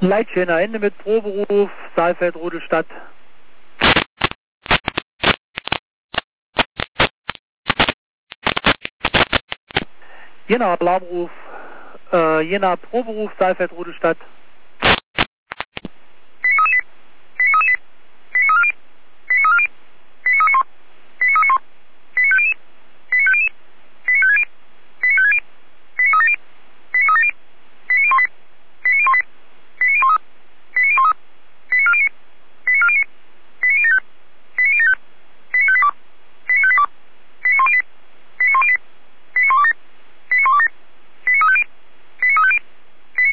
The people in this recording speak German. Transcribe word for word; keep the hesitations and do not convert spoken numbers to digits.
Leitschäner Ende mit Proberuf, Saalfeld, Rudelstadt. Jena Alarmruf, äh, Jena Proberuf, Saalfeld, Rudelstadt.